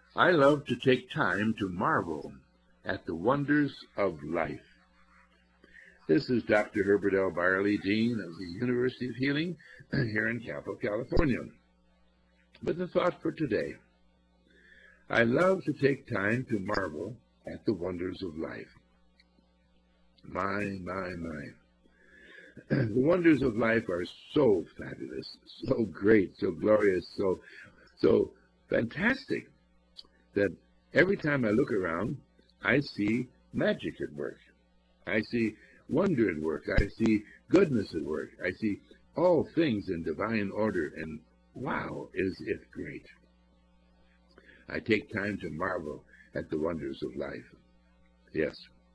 I love to take time to marvel at the wonders of life. This is Dr. Herbert L. Barley, Dean of the University of Healing here in Capitol, California. But the thought for today, I love to take time to marvel at the wonders of life. My. The wonders of life are so fabulous, so great, so glorious, so fantastic that every time I look around, I see magic at work. I see wonder at work. I see goodness at work. I see all things in divine order, and wow, is it great. I take time to marvel at the wonders of life. Yes.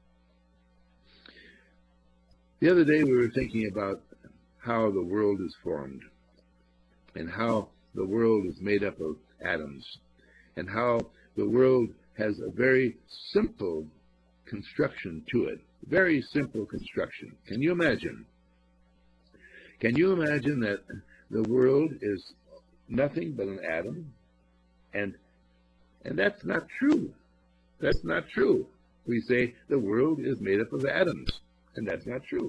The other day we were thinking about how the world is formed and how the world is made up of atoms and how the world has a very simple construction to it. Very simple construction. Can you imagine? Can you imagine that the world is nothing but an atom? And that's not true. That's not true. We say the world is made up of atoms, and that's not true.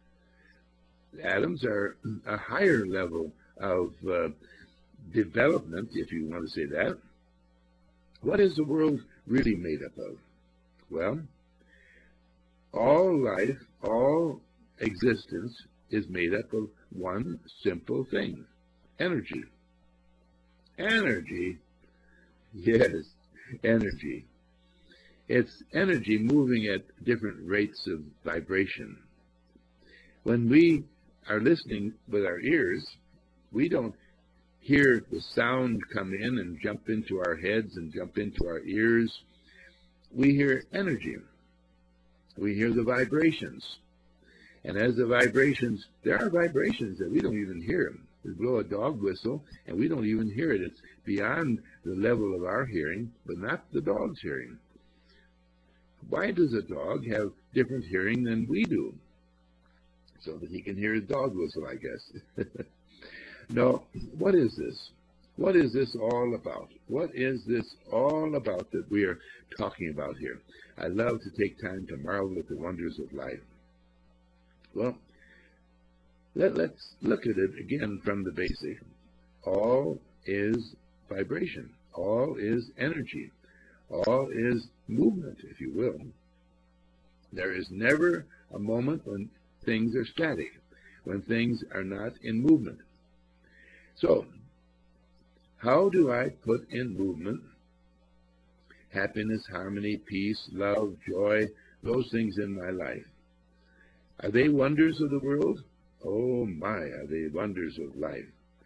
Atoms are a higher level of development, if you want to say that. What is the world really made up of? Well, all life, all existence is made up of one simple thing: energy. Energy. Yes, energy. It's energy moving at different rates of vibration. When we are listening with our ears, we don't hear the sound come in and jump into our heads and jump into our ears. We hear energy. We hear the vibrations. And as the vibrations, there are vibrations that we don't even hear. We blow a dog whistle and we don't even hear it. It's beyond the level of our hearing, but not the dog's hearing. Why does a dog have different hearing than we do? So that he can hear a dog whistle, I guess. No, what is this? What is this all about? What is this all about that we are talking about here? I love to take time to marvel at the wonders of life. Well, let's look at it again from the basic. All is vibration. All is energy. All is movement, if you will. There is never a moment when things are static, when things are not in movement. So, how do I put in movement happiness, harmony, peace, love, joy, those things in my life? Are they wonders of the world? Oh my, are they wonders of life.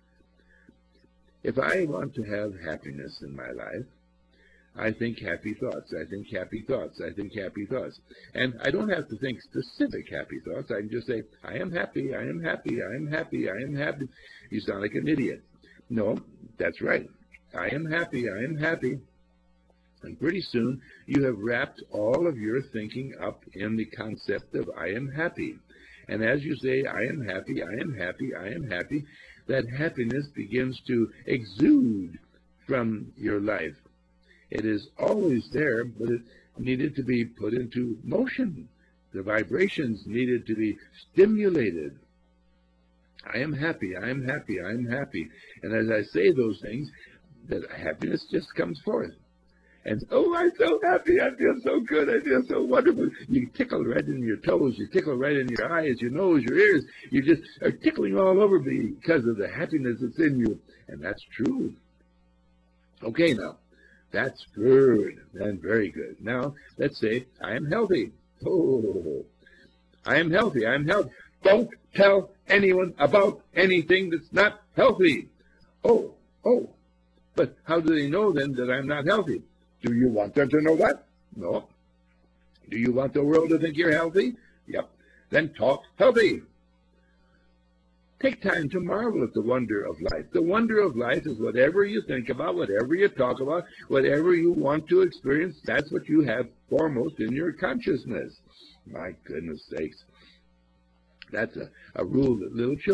If I want to have happiness in my life, I think happy thoughts. I think happy thoughts. I think happy thoughts. And I don't have to think specific happy thoughts. I can just say, I am happy, I am happy, I am happy, I am happy. You sound like an idiot. No, that's right. I am happy, I am happy. And pretty soon, you have wrapped all of your thinking up in the concept of I am happy. And as you say, I am happy, I am happy, I am happy, that happiness begins to exude from your life. It is always there, but it needed to be put into motion. The vibrations needed to be stimulated. I am happy, I am happy, I am happy. And as I say those things, that happiness just comes forth. And, oh, I'm so happy, I feel so good, I feel so wonderful. You tickle right in your toes, you tickle right in your eyes, your nose, your ears. You just are tickling all over because of the happiness that's in you. And that's true. Okay, now. That's good and very good. Now, let's say I am healthy. Oh, I am healthy. I am healthy. Don't tell anyone about anything that's not healthy. Oh, but how do they know then that I'm not healthy? Do you want them to know that? No. Do you want the world to think you're healthy? Yep. Then talk healthy. Take time to marvel at the wonder of life. The wonder of life is whatever you think about, whatever you talk about, whatever you want to experience, that's what you have foremost in your consciousness. My goodness sakes. That's a rule that little children